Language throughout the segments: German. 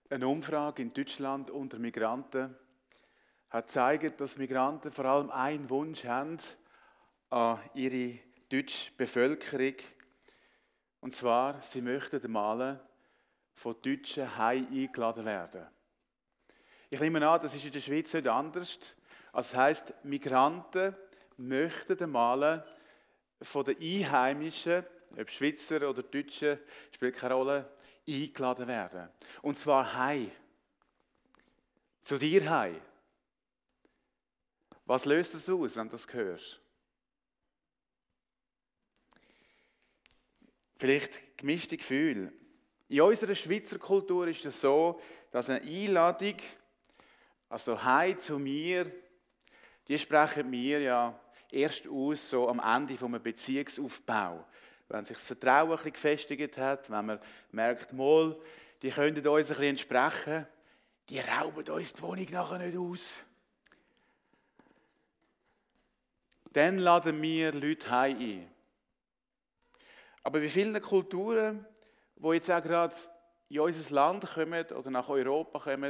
Eine Umfrage in Deutschland unter Migranten hat gezeigt, dass Migranten vor allem einen Wunsch haben an ihre deutsche Bevölkerung. Und zwar, sie möchten einmal von Deutschen heim eingeladen werden. Ich nehme an, das ist in der Schweiz nicht anders. Also das heisst, Migranten möchten einmal von den Einheimischen, ob Schweizer oder Deutsche, spielt keine Rolle, eingeladen werden. Und zwar heim. Zu dir heim. Was löst es aus, wenn du das hörst? Vielleicht gemischte Gefühle. In unserer Schweizer Kultur ist es so, dass eine Einladung, also heim zu mir, die sprechen wir ja erst aus so am Ende eines Beziehungsaufbau. Wenn sich das Vertrauen ein bisschen gefestigt hat, wenn man merkt, mal, die können uns ein bisschen entsprechen, die rauben uns die Wohnung nachher nicht aus. Dann laden wir Leute heim ein. Aber wie viele Kulturen, die jetzt auch gerade in unser Land kommen oder nach Europa kommen,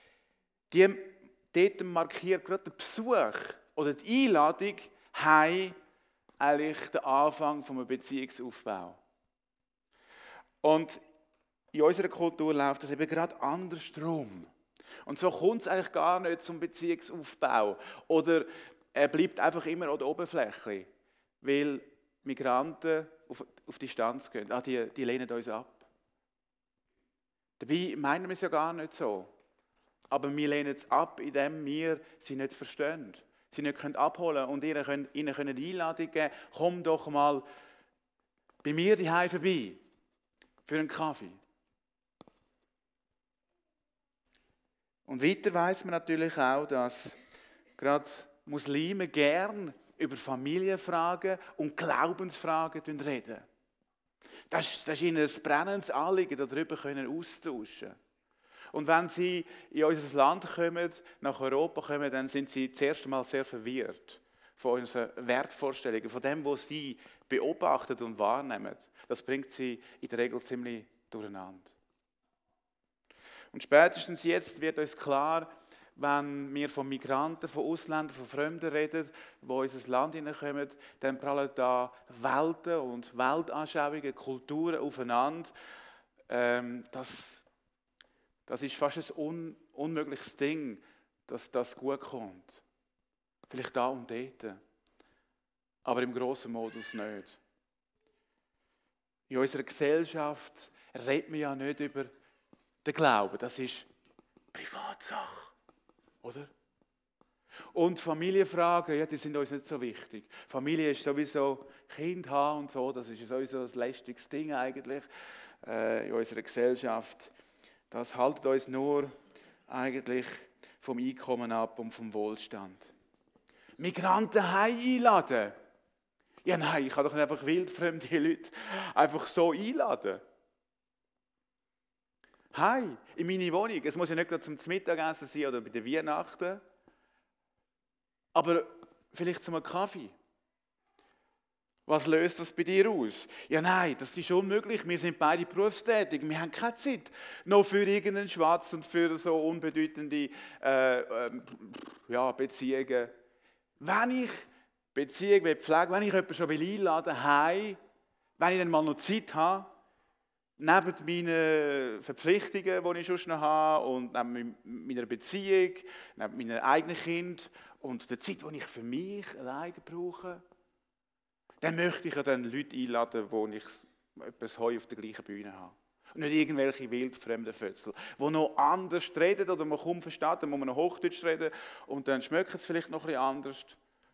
dort markiert gerade der Besuch oder die Einladung heim eigentlich den Anfang eines Beziehungsaufbaus. Und in unserer Kultur läuft das eben gerade andersrum. Und so kommt es eigentlich gar nicht zum Beziehungsaufbau. Oder er bleibt einfach immer an der Oberfläche, weil Migranten auf Distanz gehen. Die lehnen uns ab. Dabei meinen wir es ja gar nicht so. Aber wir lehnen es ab, indem wir sie nicht verstehen. Sie nicht abholen und ihnen eine Einladung geben, komm doch mal bei mir daheim vorbei für einen Kaffee. Und weiter weiss man natürlich auch, dass gerade Muslime gern über Familienfragen und Glaubensfragen reden. Das ist ihnen ein brennendes Anliegen, darüber austauschen können. Und wenn sie in unser Land kommen, nach Europa kommen, dann sind sie zuerst einmal sehr verwirrt von unseren Wertvorstellungen, von dem, was sie beobachten und wahrnehmen. Das bringt sie in der Regel ziemlich durcheinander. Und spätestens jetzt wird uns klar, wenn wir von Migranten, von Ausländern, von Fremden reden, die in unser Land hineinkommen, dann prallen da Welten und Weltanschauungen, Kulturen aufeinander. Das ist fast ein unmögliches Ding, dass das gut kommt. Vielleicht da und dort, aber im grossen Modus nicht. In unserer Gesellschaft redet man ja nicht über den Glauben. Das ist Privatsache, oder? Und Familienfragen, ja, die sind uns nicht so wichtig. Familie ist sowieso Kind haben und so, das ist sowieso ein lästiges Ding eigentlich in unserer Gesellschaft. Das hält uns nur eigentlich vom Einkommen ab und vom Wohlstand. Migranten heim einladen. Ja nein, ich kann doch nicht einfach wildfremde Leute einfach so einladen. Heim, in meine Wohnung. Es muss ja nicht gerade zum Mittagessen sein oder bei den Weihnachten. Aber vielleicht zum Kaffee. Was löst das bei dir aus? Ja nein, das ist unmöglich. Wir sind beide berufstätig. Wir haben keine Zeit noch für irgendeinen Schwatz und für so unbedeutende Beziehungen. Wenn ich Beziehungen pflege, wenn ich jemanden schon einladen will, heim, wenn ich dann mal noch Zeit habe, neben meinen Verpflichtungen, die ich schon noch habe, und neben meiner Beziehung, neben meinen eigenen Kindern und der Zeit, die ich für mich alleine brauche, dann möchte ich ja dann Leute einladen, wo ich etwas Heu auf der gleichen Bühne habe. Und nicht irgendwelche wildfremden Fötzel, die noch anders reden oder man kaum versteht, dann muss man noch Hochdeutsch reden und dann schmeckt es vielleicht noch ein bisschen anders.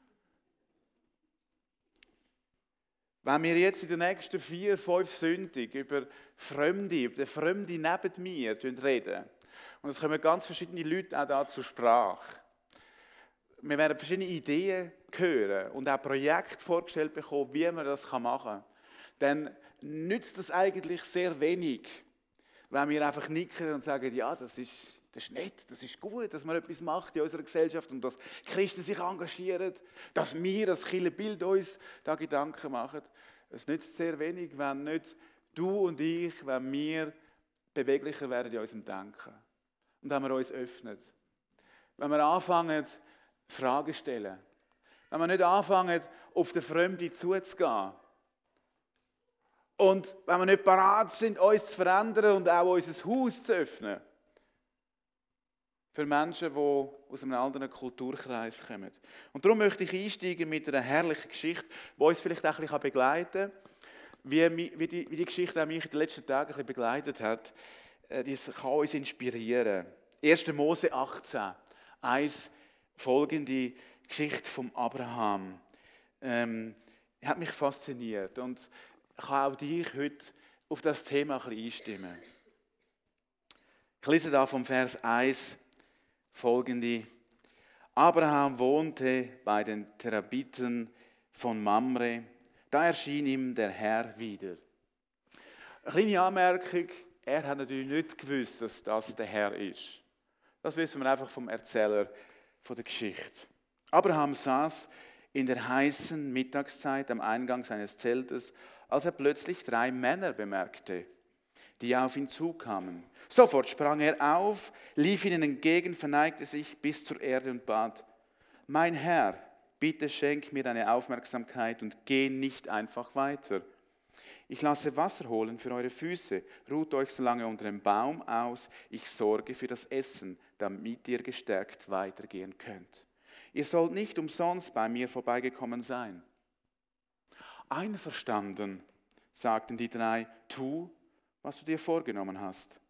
Wenn wir jetzt in den nächsten 4-5 Sündigen über den Fremden neben mir reden, und es kommen ganz verschiedene Leute auch da zur Sprache. Wir werden verschiedene Ideen hören und auch Projekte vorgestellt bekommen, wie man das machen kann. Dann nützt das eigentlich sehr wenig, wenn wir einfach nicken und sagen, ja, das ist nett, das ist gut, dass man etwas macht in unserer Gesellschaft und dass Christen sich engagieren, dass wir als Kirchenbild uns da Gedanken machen. Es nützt sehr wenig, wenn nicht du und ich, wenn wir beweglicher werden in unserem Denken. Und wenn wir uns öffnen. Wenn wir anfangen, Fragen zu stellen. Wenn wir nicht anfangen, auf den Fremden zuzugehen. Und wenn wir nicht bereit sind, uns zu verändern und auch unser Haus zu öffnen. Für Menschen, die aus einem anderen Kulturkreis kommen. Und darum möchte ich einsteigen mit einer herrlichen Geschichte, die uns vielleicht auch ein bisschen begleiten kann. Wie die Geschichte auch mich in den letzten Tagen ein bisschen begleitet hat. Das kann uns inspirieren. 1. Mose 18. Folgende Geschichte von Abraham. Hat mich fasziniert. Und ich kann auch dich heute auf das Thema ein bisschen einstimmen. Ich lese da vom Vers 1 folgende. Abraham wohnte bei den Terabiten von Mamre. Da erschien ihm der Herr wieder. Eine kleine Anmerkung, er hat natürlich nicht gewusst, dass das der Herr ist. Das wissen wir einfach vom Erzähler von der Geschichte. Abraham saß in der heißen Mittagszeit am Eingang seines Zeltes, als er plötzlich 3 Männer bemerkte, die auf ihn zukamen. Sofort sprang er auf, lief ihnen entgegen, verneigte sich bis zur Erde und bat: Mein Herr, bitte schenk mir deine Aufmerksamkeit und geh nicht einfach weiter. Ich lasse Wasser holen für eure Füße, ruht euch so lange unter dem Baum aus, ich sorge für das Essen, damit ihr gestärkt weitergehen könnt. Ihr sollt nicht umsonst bei mir vorbeigekommen sein. Einverstanden, sagten die 3, tu, was du dir vorgenommen hast.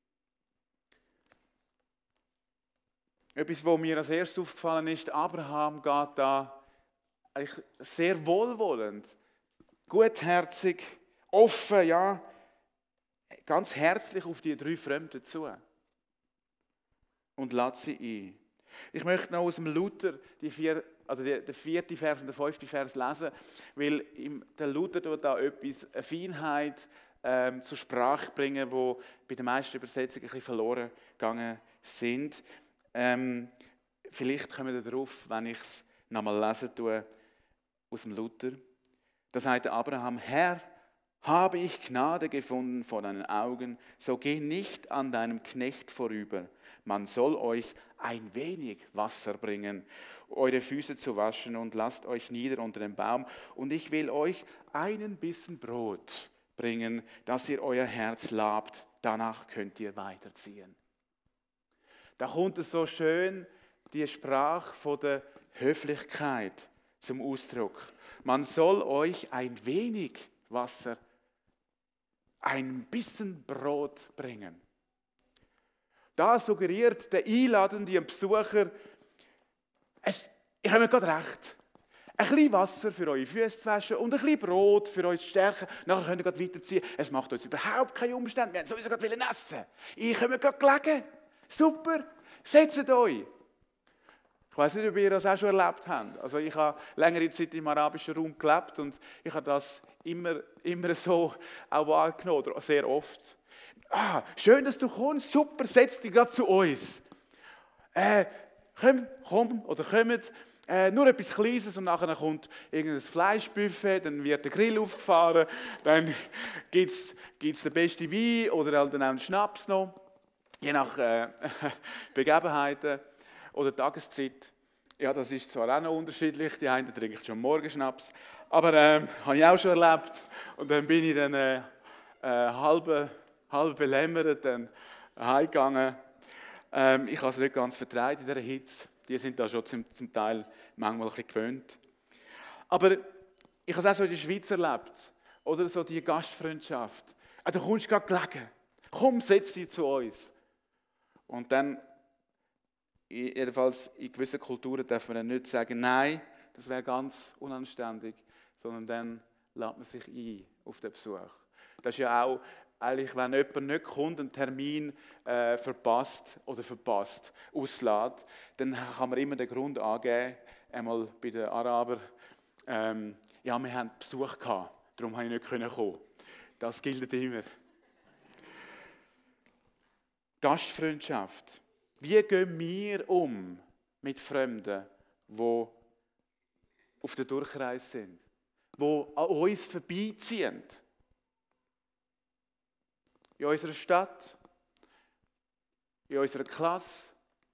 Etwas, was mir als erstes aufgefallen ist, Abraham geht da eigentlich sehr wohlwollend, gutherzig, offen, ja, ganz herzlich auf die 3 Fremden zu und lädt sie ein. Ich möchte noch aus dem Luther den 4. Vers und den 5. Vers lesen, weil der Luther tut da etwas, eine Feinheit zur Sprache bringen, die bei den meisten Übersetzungen ein bisschen verloren gegangen sind. Vielleicht kommen wir darauf, wenn ich es nochmal lesen tue, aus dem Luther. Da sagt Abraham: Herr, habe ich Gnade gefunden vor deinen Augen, so geh nicht an deinem Knecht vorüber. Man soll euch ein wenig Wasser bringen, eure Füße zu waschen, und lasst euch nieder unter den Baum. Und ich will euch einen Bissen Brot bringen, dass ihr euer Herz labt. Danach könnt ihr weiterziehen. Da kommt es so schön die Sprache von der Höflichkeit zum Ausdruck. Man soll euch ein wenig Wasser, ein bisschen Brot bringen. Da suggeriert der einladende Besucher, ich habe mir gerade recht. Ein bisschen Wasser für eure Füße zu waschen und ein bisschen Brot für uns zu stärken. Nachher könnt ihr gerade weiterziehen. Es macht uns überhaupt keine Umstände. Wir haben sowieso gerade essen. Ich habe mir gerade gelegen. Super, setzt euch. Ich weiß nicht, ob ihr das auch schon erlebt habt. Also ich habe längere Zeit im arabischen Raum gelebt und ich habe das immer so auch wahrgenommen, oder sehr oft. Schön, dass du kommst, super, setz dich gerade zu uns. Kommt, nur etwas Kleines und nachher kommt irgendein Fleischbuffet, dann wird der Grill aufgefahren, dann gibt es den besten Wein oder halt dann auch einen Schnaps noch, je nach Begebenheiten oder Tageszeit. Ja, das ist zwar auch noch unterschiedlich, die einen trinken schon Morgenschnaps, aber habe ich auch schon erlebt. Und dann bin ich dann halb belämmert dann heimgegangen. Ich habe es nicht ganz vertraut in dieser Hitze. Die sind da schon zum Teil manchmal ein bisschen gewöhnt. Aber ich habe es auch so in der Schweiz erlebt. Oder so die Gastfreundschaft. Du kommst gerade gelegen. Komm, setz dich zu uns. Und dann, jedenfalls in gewissen Kulturen darf man dann nicht sagen, nein, das wäre ganz unanständig, sondern dann lädt man sich ein auf den Besuch. Das ist ja auch, eigentlich, wenn jemand nicht kommt, einen Termin verpasst, auslässt, dann kann man immer den Grund angeben, einmal bei den Arabern, ja, wir haben Besuch gehabt, darum konnte ich nicht kommen. Das gilt immer. Gastfreundschaft. Wie gehen wir um mit Fremden, die auf der Durchreise sind, die an uns vorbeiziehen? In unserer Stadt, in unserer Klasse.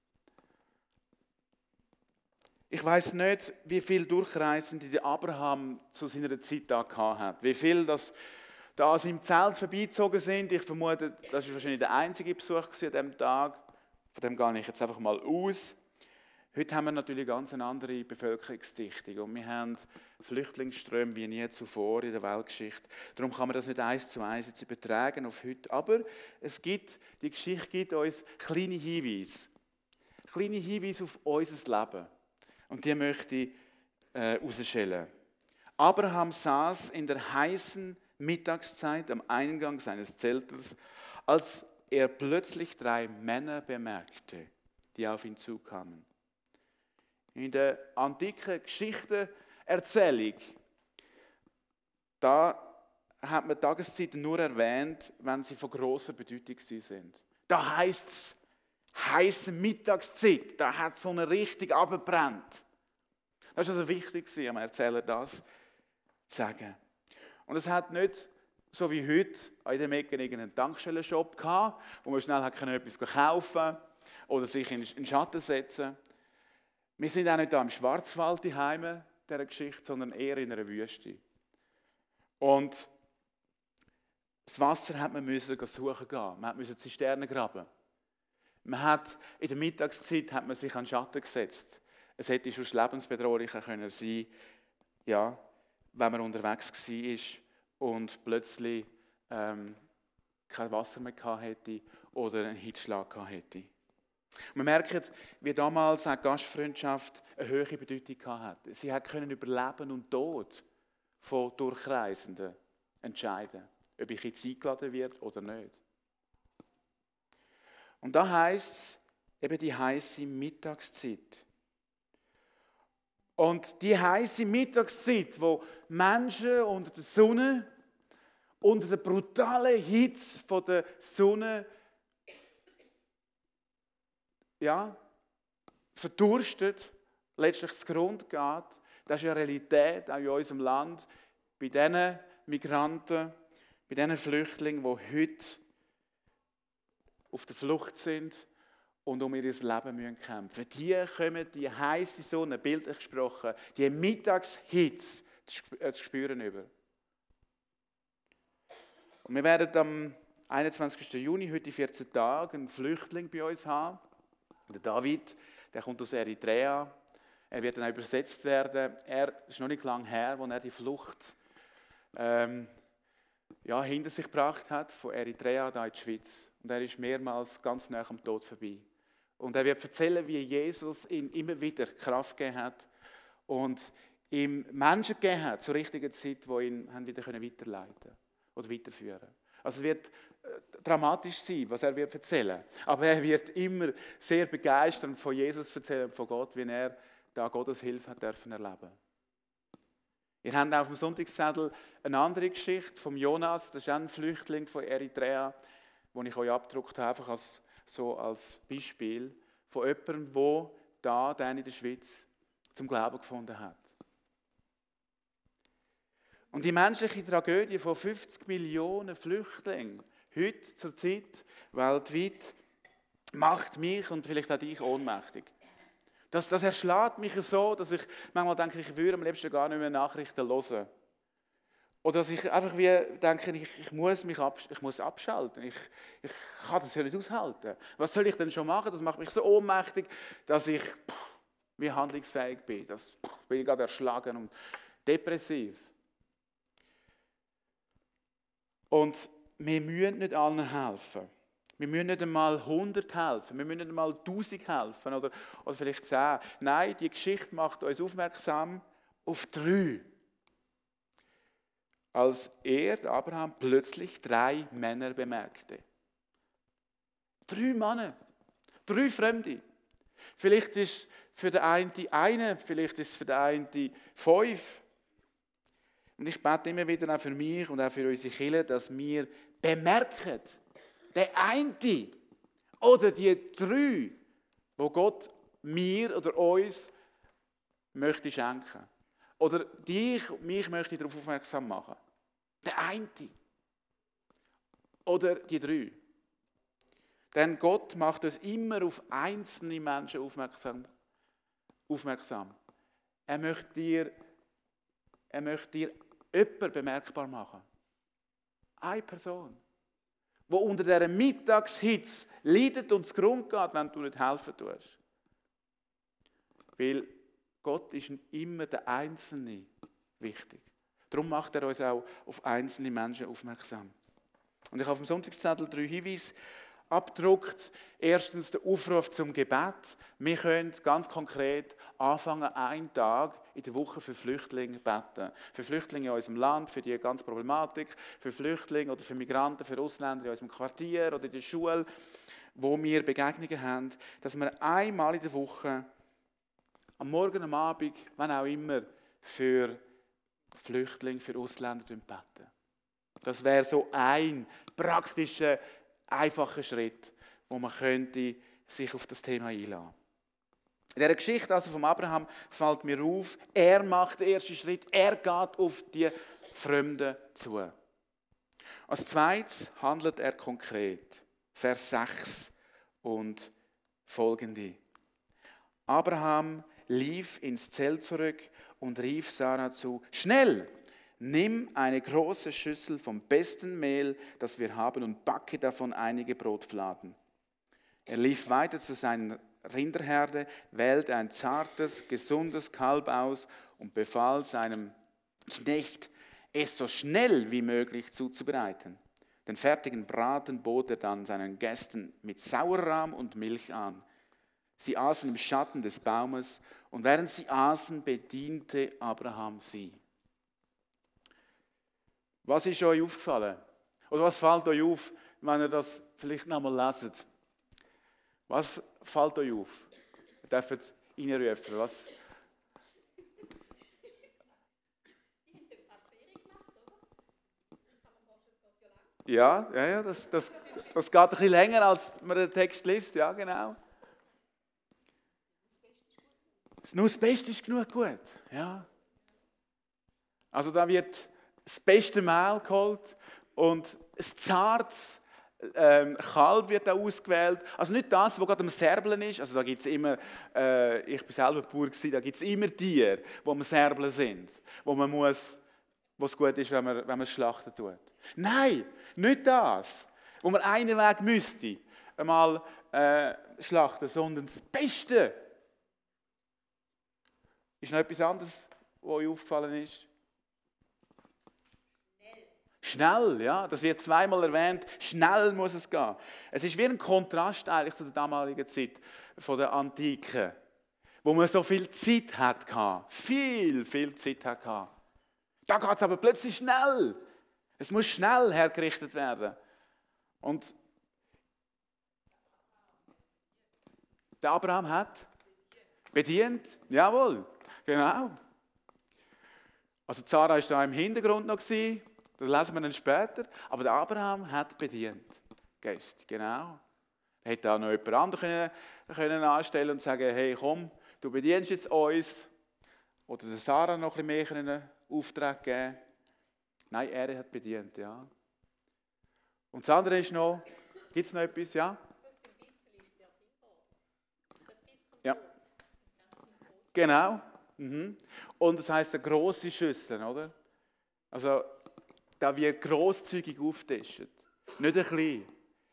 Ich weiß nicht, wie viel Durchreisende der Abraham zu seiner Zeit da hat. Wie viel das da an seinem Zelt vorbeizogen sind. Ich vermute, das war wahrscheinlich der einzige Besuch an diesem Tag. Von dem gehe ich jetzt einfach mal aus. Heute haben wir natürlich ganz eine andere Bevölkerungsdichtung und wir haben Flüchtlingsströme wie nie zuvor in der Weltgeschichte. Darum kann man das nicht 1:1 jetzt übertragen auf heute. Aber die Geschichte gibt uns kleine Hinweise. Kleine Hinweise auf unser Leben. Und die möchte ich herausstellen. Abraham saß in der heißen Mittagszeit am Eingang seines Zeltes, als er plötzlich 3 Männer bemerkte, die auf ihn zukamen. In der antiken Geschichtenerzählung, da hat man Tageszeiten nur erwähnt, wenn sie von grosser Bedeutung sind. Da heisst es, heiße Mittagszeit, da hat es so eine richtig abgebrannt. Das war also wichtig, am Erzähler das zu sagen. Und es hat nicht, so wie heute, in dem Ecke irgendeinen Tankstellenshop gehabt, wo man schnell etwas kaufen konnte oder sich in den Schatten setzen. Wir sind auch nicht da im Schwarzwald daheim, dieser Geschichte, sondern eher in einer Wüste. Und das Wasser hat man suchen gehen. Man musste Zisternen graben. In der Mittagszeit hat man sich an den Schatten gesetzt. Es hätte schon lebensbedrohlicher können sein, ja, wenn man unterwegs war und plötzlich kein Wasser mehr hätte oder einen Hitzschlag hätte. Wir merken, wie damals auch Gastfreundschaft eine hohe Bedeutung hatte. Sie können über Leben und Tod von Durchreisenden entscheiden, ob ich jetzt eingeladen werde oder nicht. Und da heisst es eben die heiße Mittagszeit. Und die heiße Mittagszeit, wo Menschen unter der Sonne, unter der brutalen Hitze von der Sonne, ja, verdurstet, letztlich zugrunde geht. Das ist eine Realität auch in unserem Land, bei diesen Migranten, bei diesen Flüchtlingen, die heute auf der Flucht sind und um ihr Leben kämpfen müssen. Die kommen die heiße Sonne, bildlich gesprochen, die Mittagshitze zu spüren über. Und wir werden am 21. Juni, heute 14 Tage, einen Flüchtling bei uns haben. Der David, der kommt aus Eritrea. Er wird dann auch übersetzt werden. Er ist noch nicht lange her, als er die Flucht hinter sich gebracht hat, von Eritrea da in die Schweiz. Und er ist mehrmals ganz nah am Tod vorbei. Und er wird erzählen, wie Jesus ihm immer wieder Kraft gegeben hat und ihm Menschen gegeben hat zur richtigen Zeit, die ihn wieder weiterleiten oder weiterführen. Also es wird dramatisch sein, was er wird erzählen. Aber er wird immer sehr begeistert von Jesus erzählen, von Gott, wie er da Gottes Hilfe hat dürfen erleben. Ihr habt auf dem Sonntagszettel eine andere Geschichte vom Jonas, das ist ein Flüchtling von Eritrea, den ich euch abgedruckt habe, einfach als Beispiel von jemandem, der dann in der Schweiz zum Glauben gefunden hat. Und die menschliche Tragödie von 50 Millionen Flüchtlingen, heute zur Zeit, weltweit, macht mich und vielleicht auch dich ohnmächtig. Das erschlägt mich so, dass ich manchmal denke, ich würde am liebsten gar nicht mehr Nachrichten hören. Oder dass ich einfach denke, ich muss abschalten. Ich kann das ja nicht aushalten. Was soll ich denn schon machen? Das macht mich so ohnmächtig, dass ich wie handlungsfähig bin. Das bin ich gerade erschlagen und depressiv. Und wir müssen nicht allen helfen. Wir müssen nicht einmal 100 helfen. Wir müssen nicht einmal 1000 helfen oder vielleicht 10. Nein, die Geschichte macht uns aufmerksam auf 3. Als Abraham plötzlich 3 Männer bemerkte. 3 Männer, 3 Fremde. Vielleicht ist für den einen eine, vielleicht ist es für den einen 5. Und ich bete immer wieder auch für mich und auch für unsere Kirche, dass wir bemerken, der eine oder die 3, wo Gott mir oder uns möchte schenken. Oder mich möchte darauf aufmerksam machen. Der eine. Oder die 3. Denn Gott macht uns immer auf einzelne Menschen aufmerksam. Er möchte dir jemanden bemerkbar machen. Eine Person, die unter dieser Mittagshitze leidet und zugrunde geht, wenn du nicht helfen tust. Weil Gott ist immer der Einzelne wichtig. Darum macht er uns auch auf einzelne Menschen aufmerksam. Und ich habe auf dem Sonntagszettel 3 Hinweise abgedruckt. Erstens der Aufruf zum Gebet. Wir können ganz konkret anfangen, einen Tag in der Woche für Flüchtlinge beten. Für Flüchtlinge in unserem Land, für die ganze Problematik, für Flüchtlinge oder für Migranten, für Ausländer in unserem Quartier oder in der Schule, wo wir Begegnungen haben, dass wir einmal in der Woche, am Morgen, am Abend, wann auch immer, für Flüchtlinge, für Ausländer beten. Das wäre so ein praktischer, einfacher Schritt, wo man könnte sich auf das Thema einlassen. In dieser Geschichte also von Abraham fällt mir auf, er macht den ersten Schritt, er geht auf die Fremden zu. Als zweites handelt er konkret. Vers 6 und folgende. Abraham lief ins Zelt zurück und rief Sarah zu: Schnell, nimm eine große Schüssel vom besten Mehl, das wir haben, und backe davon einige Brotfladen. Er lief weiter zu seiner Rinderherde, wählte ein zartes, gesundes Kalb aus und befahl seinem Knecht, es so schnell wie möglich zuzubereiten. Den fertigen Braten bot er dann seinen Gästen mit Sauerrahm und Milch an. Sie aßen im Schatten des Baumes, und während sie aßen, bediente Abraham sie. Was ist euch aufgefallen? Oder was fällt euch auf, wenn ihr das vielleicht noch einmal leset? Was fällt euch auf? Ihr dürft reinrufen. Was? Ja, das geht ein bisschen länger, als man den Text liest. Ja, genau. Nur das Beste ist genug gut. Ja. Also da wird das beste Mehl geholt und ein zartes Kalb wird da ausgewählt. Also nicht das, was gerade am Serbeln ist. Also da gibt es immer, ich bin selber Bauer gewesen, da gibt es immer Tiere, die am Serbeln sind, wo es gut ist, wenn man es schlachten tut. Nein, nicht das, wo man einen Weg müsste, einmal schlachten, sondern das Beste. Ist noch etwas anderes, was euch aufgefallen ist? Schnell, ja, das wird zweimal erwähnt. Schnell muss es gehen. Es ist wie ein Kontrast eigentlich zu der damaligen Zeit von der Antike, wo man so viel Zeit hatte. Viel Zeit hatte. Da geht es aber plötzlich schnell. Es muss schnell hergerichtet werden. Und der Abraham hat bedient. Jawohl, genau. Also Sarah war da im Hintergrund noch. Das lesen wir dann später. Aber der Abraham hat bedient. Gäste, genau. Er hätte auch noch jemand anderen können anstellen und sagen, hey komm, du bedienst jetzt uns. Oder der Sarah noch ein bisschen mehr einen Auftrag geben. Nein, er hat bedient, ja. Und das andere ist noch, gibt es noch etwas, ja? Ja. Genau. Und das heisst eine grosse Schüssel, oder? Also, da wird grosszügig aufgetischt. Nicht ein klein.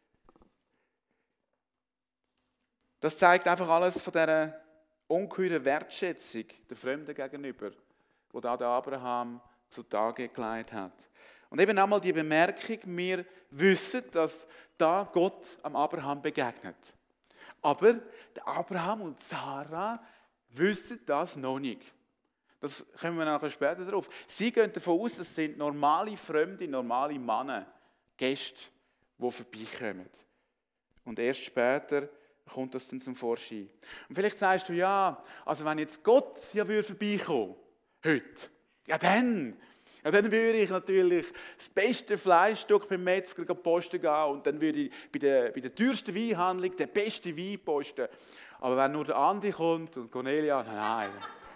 Das zeigt einfach alles von dieser ungeheuren Wertschätzung der Fremden gegenüber, die da der Abraham zutage gelegt hat. Und eben einmal die Bemerkung, wir wissen, dass da Gott am Abraham begegnet. Aber der Abraham und Sarah wissen das noch nicht. Das kommen wir nachher später drauf. Sie gehen davon aus, es sind normale Fremde, normale Männer, Gäste, die vorbeikommen. Und erst später kommt das dann zum Vorschein. Und vielleicht sagst du, ja, also wenn jetzt Gott ja vorbeikommen würde, heute, ja dann würde ich natürlich das beste Fleischstück beim Metzger posten gehen und dann würde ich bei der teuersten Weinhandlung den besten Wein posten. Aber wenn nur der Andi kommt und Cornelia, nein.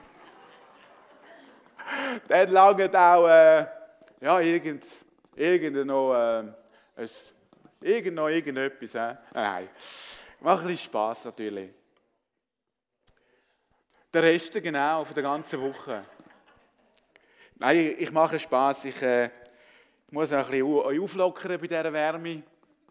Dann langt auch irgendein noch ein Irgendetwas, hä? Nein. Macht ein bisschen Spass natürlich. Der Rest genau von der ganzen Woche. Nein, ich mache Spass. Ich muss auch ein bisschen euch auflockern bei dieser Wärme.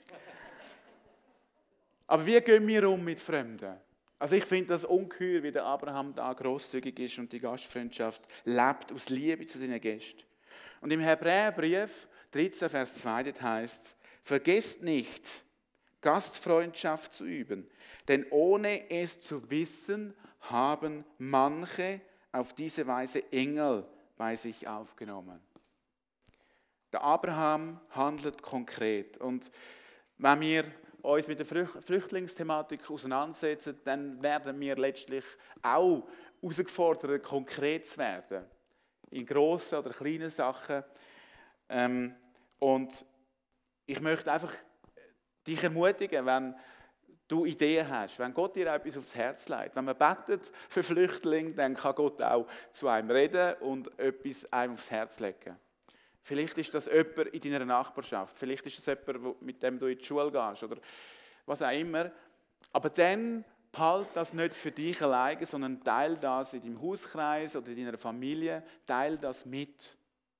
Aber wie gehen wir um mit Fremden? Also ich finde das ungeheuer, wie der Abraham da grosszügig ist und die Gastfreundschaft lebt aus Liebe zu seinen Gästen. Und im Hebräerbrief 13, Vers 2 dort heißt: Vergesst nicht, Gastfreundschaft zu üben, denn ohne es zu wissen, haben manche auf diese Weise Engel bei sich aufgenommen. Der Abraham handelt konkret. Und wenn wir uns mit der Flüchtlingsthematik auseinandersetzen, dann werden wir letztlich auch herausgefordert, konkret zu werden. In grossen oder kleinen Sachen. Und ich möchte einfach dich ermutigen, wenn du Ideen hast, wenn Gott dir etwas aufs Herz legt. Wenn man betet für Flüchtlinge, dann kann Gott auch zu einem reden und etwas einem aufs Herz legen. Vielleicht ist das jemand in deiner Nachbarschaft, vielleicht ist es jemand, mit dem du in die Schule gehst oder was auch immer. Aber dann behalte das nicht für dich alleine, sondern teile das in deinem Hauskreis oder in deiner Familie, teile das mit.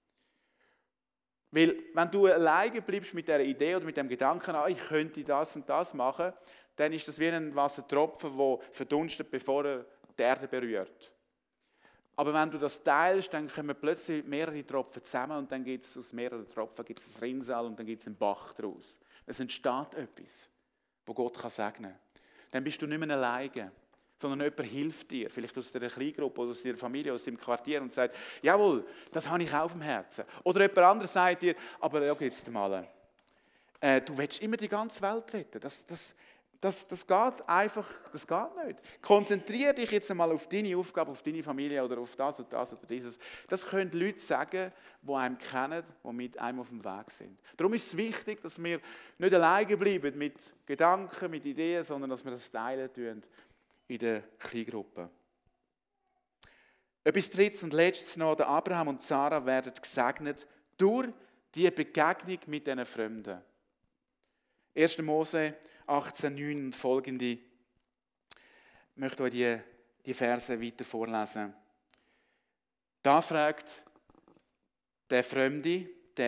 Weil wenn du alleine bleibst mit dieser Idee oder mit dem Gedanken, ich könnte das und das machen, dann ist das wie ein Wassertropfen, der verdunstet, bevor er die Erde berührt. Aber wenn du das teilst, dann kommen plötzlich mehrere Tropfen zusammen und dann gibt es aus mehreren Tropfen ein Rinnsal und dann gibt es einen Bach daraus. Es entsteht etwas, wo Gott segnen kann. Dann bist du nicht mehr alleine, sondern jemand hilft dir, vielleicht aus deiner Kleingruppe oder aus deiner Familie, aus deinem Quartier und sagt, jawohl, das habe ich auch auf dem Herzen. Oder jemand anderes sagt dir, aber ja, jetzt mal, du willst immer die ganze Welt retten. Das geht einfach, das geht nicht. Konzentriere dich jetzt einmal auf deine Aufgabe, auf deine Familie oder auf das und das oder dieses. Das können Leute sagen, die einem kennen, die mit einem auf dem Weg sind. Darum ist es wichtig, dass wir nicht alleine bleiben mit Gedanken, mit Ideen, sondern dass wir das teilen tun in der Kleingruppe. Etwas Drittes und Letztes noch, der Abraham und Sarah werden gesegnet durch die Begegnung mit diesen Fremden. 1. Mose 18,9 und folgende. Ich möchte euch die Verse weiter vorlesen. Da fragt der Fremde,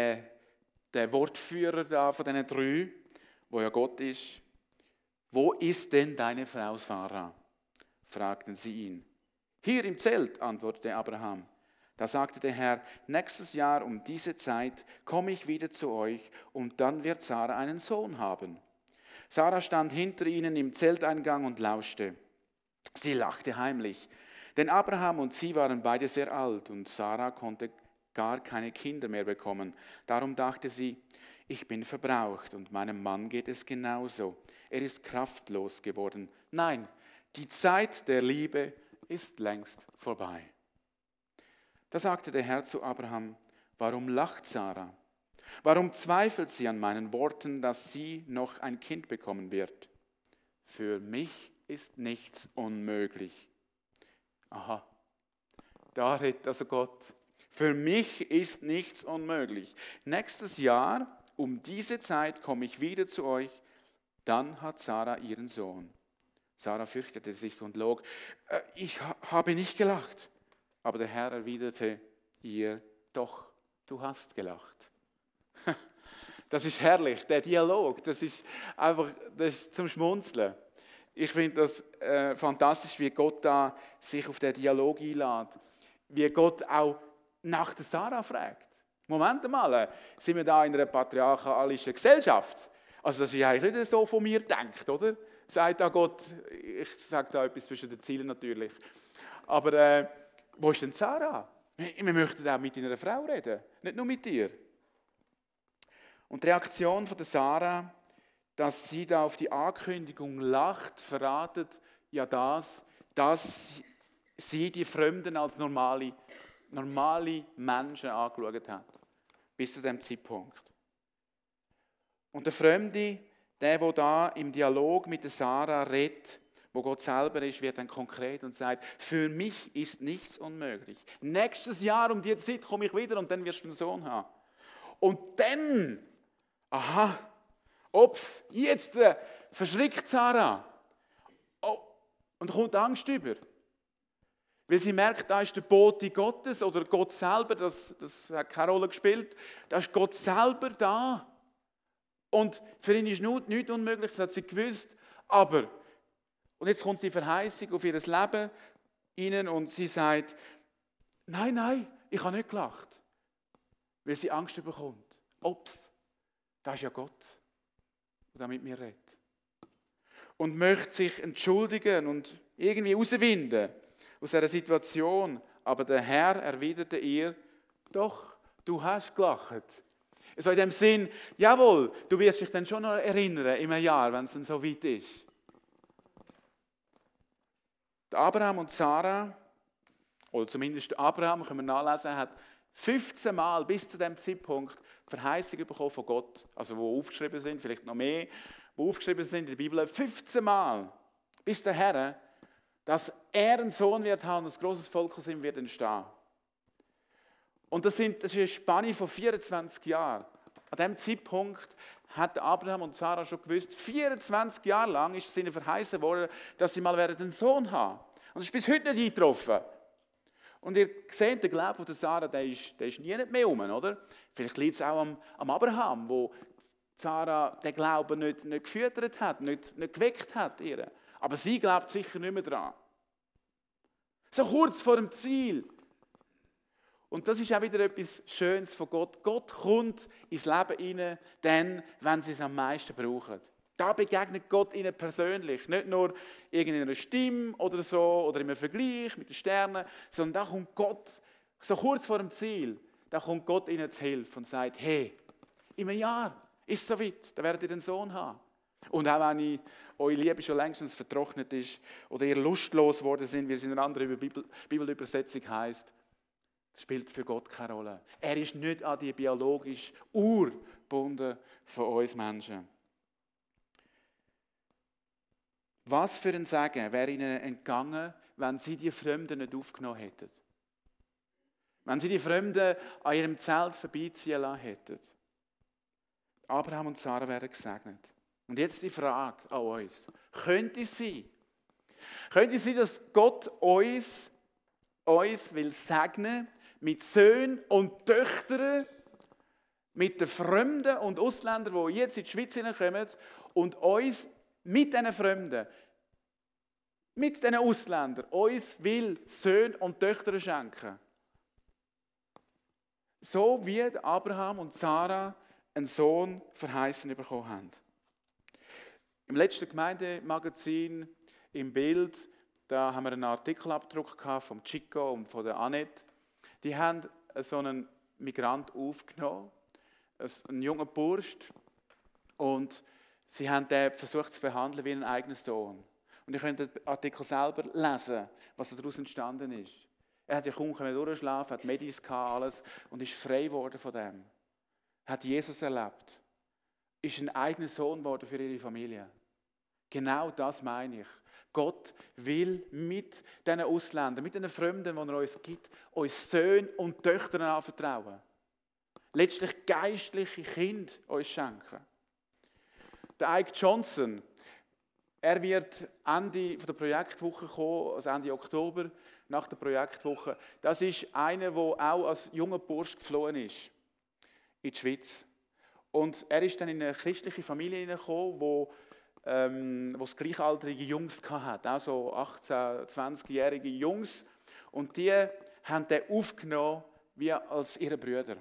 der Wortführer da von diesen drei, wo ja Gott ist, wo ist denn deine Frau Sarah? Fragten sie ihn. Hier im Zelt, antwortete Abraham. Da sagte der Herr, nächstes Jahr um diese Zeit komme ich wieder zu euch und dann wird Sarah einen Sohn haben. Sarah stand hinter ihnen im Zelteingang und lauschte. Sie lachte heimlich, denn Abraham und sie waren beide sehr alt und Sarah konnte gar keine Kinder mehr bekommen. Darum dachte sie, ich bin verbraucht und meinem Mann geht es genauso. Er ist kraftlos geworden. Nein, die Zeit der Liebe ist längst vorbei. Da sagte der Herr zu Abraham, warum lacht Sarah? Warum zweifelt sie an meinen Worten, dass sie noch ein Kind bekommen wird? Für mich ist nichts unmöglich. Aha, da redet also Gott. Für mich ist nichts unmöglich. Nächstes Jahr, um diese Zeit, komme ich wieder zu euch. Dann hat Sarah ihren Sohn. Sarah fürchtete sich und log. Ich habe nicht gelacht. Aber der Herr erwiderte ihr, doch, du hast gelacht. Das ist herrlich, der Dialog, das ist zum Schmunzeln. Ich finde das fantastisch, wie Gott da sich auf den Dialog einlädt. Wie Gott auch nach der Sarah fragt. Moment mal, sind wir da in einer patriarchalischen Gesellschaft? Also das ist eigentlich nicht so von mir gedacht, oder? Sagt da Gott, ich sage da etwas zwischen den Zielen natürlich. Aber wo ist denn Sarah? Wir möchten auch mit deiner Frau reden, nicht nur mit dir. Und die Reaktion von der Sarah, dass sie da auf die Ankündigung lacht, verratet ja das, dass sie die Fremden als normale Menschen angeschaut hat. Bis zu dem Zeitpunkt. Und der Fremde, der da im Dialog mit der Sarah redet, wo Gott selber ist, wird dann konkret und sagt, für mich ist nichts unmöglich. Nächstes Jahr um diese Zeit komme ich wieder und dann wirst du einen Sohn haben. Und dann, Ups, jetzt verschrickt Sarah. Oh, und kommt Angst über. Weil sie merkt, da ist der Bote Gottes oder Gott selber, das hat keine Rolle gespielt, da ist Gott selber da. Und für ihn ist nichts unmöglich, das hat sie gewusst. Aber, und jetzt kommt die Verheißung auf ihr Leben hinein und sie sagt, nein, ich habe nicht gelacht. Weil sie Angst bekommt. Ups, das ist ja Gott, der mit mir redet. Und möchte sich entschuldigen und irgendwie rauswinden aus dieser Situation. Aber der Herr erwiderte ihr, doch, du hast gelacht. Also in dem Sinn, jawohl, du wirst dich dann schon noch erinnern in einem Jahr, wenn es dann so weit ist. Der Abraham und Sarah, oder zumindest Abraham, können wir nachlesen, hat 15 Mal bis zu dem Zeitpunkt Verheißungen bekommen von Gott, also wo aufgeschrieben sind, vielleicht noch mehr, wo aufgeschrieben sind in der Bibel, 15 Mal, bis der Herr, dass er einen Sohn wird haben und ein grosses Volk aus ihm wird entstehen. Und das ist eine Spanne von 24 Jahren. An diesem Zeitpunkt hat Abraham und Sarah schon gewusst, 24 Jahre lang ist es ihnen verheißen worden, dass sie mal einen Sohn haben. Und das ist bis heute nicht eingetroffen. Und ihr seht, der Glaube von der Sarah, der ist nie nicht mehr um, oder? Vielleicht liegt es auch am Abraham, wo Sarah den Glauben nicht gefüttert hat, nicht geweckt hat. Ihr. Aber sie glaubt sicher nicht mehr dran. So kurz vor dem Ziel. Und das ist auch wieder etwas Schönes von Gott. Gott kommt ins Leben hinein, dann, wenn sie es am meisten brauchen. Da begegnet Gott ihnen persönlich. Nicht nur irgendeiner Stimme oder so, oder im Vergleich mit den Sternen, sondern da kommt Gott, so kurz vor dem Ziel, da kommt Gott ihnen zu Hilfe und sagt, hey, in einem Jahr ist es soweit, da werdet ihr einen Sohn haben. Und auch wenn eure Liebe schon längstens vertrocknet ist oder ihr lustlos geworden sind, wie es in einer anderen Bibelübersetzung heisst, das spielt für Gott keine Rolle. Er ist nicht an die biologische Uhr gebunden von uns Menschen. Was für ein Segen wäre ihnen entgangen, wenn sie die Fremden nicht aufgenommen hätten? Wenn sie die Fremden an ihrem Zelt vorbeiziehen lassen hätten? Abraham und Sarah wären gesegnet. Und jetzt die Frage an uns. Könnte es sein, dass Gott uns will segnen mit Söhnen und Töchtern, mit den Fremden und Ausländern, die jetzt in die Schweiz hineinkommen und uns mit diesen Fremden, mit diesen Ausländern, uns will Söhne und Töchter schenken. So wie Abraham und Sarah einen Sohn verheißen bekommen haben. Im letzten Gemeindemagazin, im Bild, da haben wir einen Artikelabdruck vom Chico und von der Annette. Die haben so einen Migrant aufgenommen, einen jungen Bursch, und sie haben den versucht zu behandeln wie einen eigenen Sohn. Und ihr könnt den Artikel selber lesen, was daraus entstanden ist. Er hat ja kaum durchschlafen, hat Medis gehabt, alles, und ist frei geworden von dem. Er hat Jesus erlebt. Ist ein eigener Sohn geworden für ihre Familie. Genau das meine ich. Gott will mit diesen Ausländern, mit den Fremden, die er uns gibt, uns Söhne und Töchter anvertrauen. Letztlich geistliche Kinder uns schenken. Der Ike Johnson, er wird Ende der Projektwoche kommen, also Ende Oktober, nach der Projektwoche. Das ist einer, der auch als junger Bursch geflohen ist in die Schweiz. Und er ist dann in eine christliche Familie hineingekommen, wo es gleichaltrige Jungs hatte, auch so 18-, 20-jährige Jungs. Und die haben den aufgenommen wie als ihre Brüder.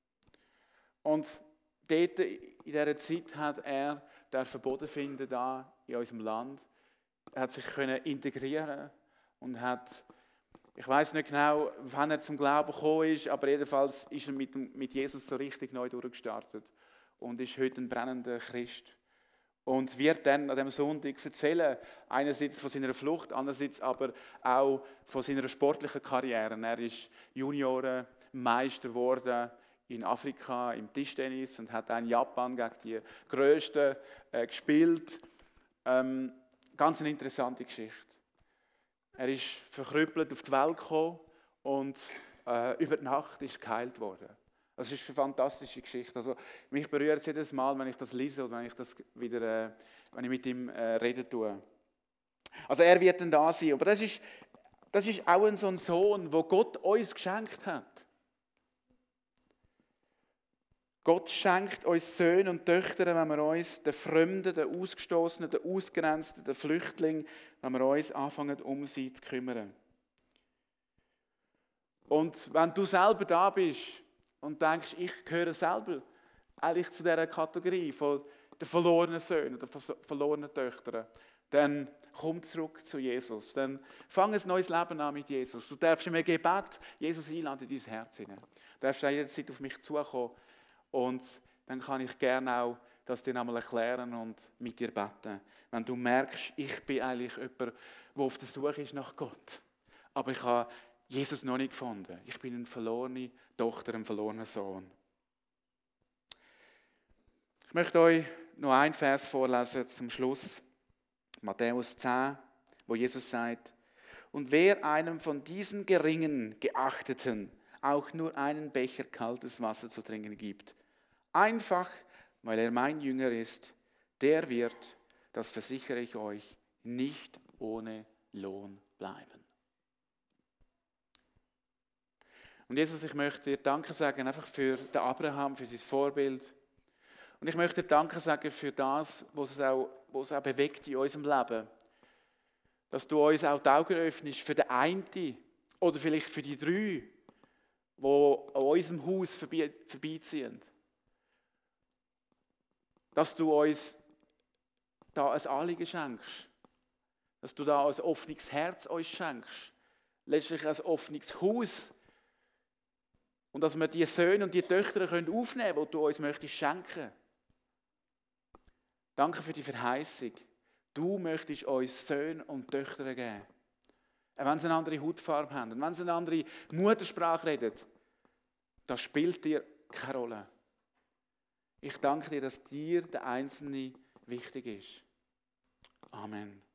Und dort, in dieser Zeit hat er Boden finden da in unserem Land. Er hat sich integrieren und hat, ich weiß nicht genau, wann er zum Glauben gekommen ist, aber jedenfalls ist er mit Jesus so richtig neu durchgestartet und ist heute ein brennender Christ. Und wird dann an diesem Sonntag erzählen, einerseits von seiner Flucht, andererseits aber auch von seiner sportlichen Karriere. Er ist Juniorenmeister geworden in Afrika im Tischtennis und hat in Japan gegen die Größten gespielt. Ganz eine interessante Geschichte. Er ist verkrüppelt auf die Welt gekommen und über die Nacht ist geheilt worden. Das ist eine fantastische Geschichte. Also, mich berührt es jedes Mal, wenn ich das lese oder wenn ich das wieder, wenn ich mit ihm reden tue. Also er wird dann da sein. Aber das ist auch so ein Sohn, wo Gott uns geschenkt hat. Gott schenkt uns Söhne und Töchter, wenn wir uns den Fremden, den Ausgestoßenen, den Ausgrenzten, den Flüchtlingen, wenn wir uns anfangen, um sie zu kümmern. Und wenn du selber da bist und denkst, ich gehöre selber eigentlich zu dieser Kategorie von den verlorenen Söhnen, den verlorenen Töchtern, dann komm zurück zu Jesus. Dann fang ein neues Leben an mit Jesus. Du darfst in einem Gebet Jesus einladen in dein Herz hinein. Du darfst jederzeit auf mich zukommen. Und dann kann ich gerne auch das dir einmal erklären und mit dir beten. Wenn du merkst, ich bin eigentlich jemand, der auf der Suche ist nach Gott. Aber ich habe Jesus noch nicht gefunden. Ich bin eine verlorene Tochter, ein verlorener Sohn. Ich möchte euch noch einen Vers vorlesen zum Schluss. Matthäus 10, wo Jesus sagt, und wer einem von diesen geringen Geachteten auch nur einen Becher kaltes Wasser zu trinken gibt, einfach, weil er mein Jünger ist, der wird, das versichere ich euch, nicht ohne Lohn bleiben. Und Jesus, ich möchte dir Danke sagen, einfach für den Abraham, für sein Vorbild. Und ich möchte dir Danke sagen für das, was es auch bewegt in unserem Leben. Dass du uns auch die Augen öffnest für den einen oder vielleicht für die 3, die an unserem Haus vorbeiziehen. Dass du uns da ein Anliegen schenkst. Dass du da ein offenes Herz uns schenkst. Letztlich ein offenes Haus. Und dass wir die Söhne und die Töchter aufnehmen können, die du uns möchtest schenken. Danke für die Verheißung. Du möchtest uns Söhne und Töchter geben. Auch wenn sie eine andere Hautfarbe haben, und wenn sie eine andere Muttersprache reden, das spielt dir keine Rolle. Ich danke dir, dass dir der Einzelne wichtig ist. Amen.